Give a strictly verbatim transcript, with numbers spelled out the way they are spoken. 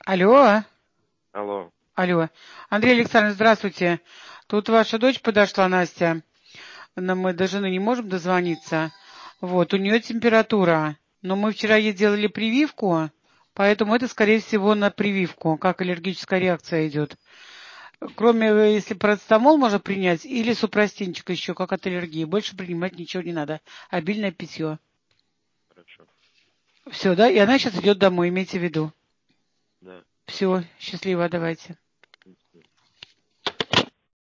Алло, Алло. алло. Андрей Александрович, здравствуйте. Тут ваша дочь подошла, Настя. Но мы до жены не можем дозвониться. Вот, у нее температура. Но мы вчера ей делали прививку, поэтому это, скорее всего, на прививку, как аллергическая реакция идет. Кроме, э, если парацетамол можно принять, или супрастинчик еще, как от аллергии. Больше принимать ничего не надо. Обильное питье. Хорошо. Все, да? И она сейчас идет домой, имейте в виду. Да. Все, счастливо, давайте.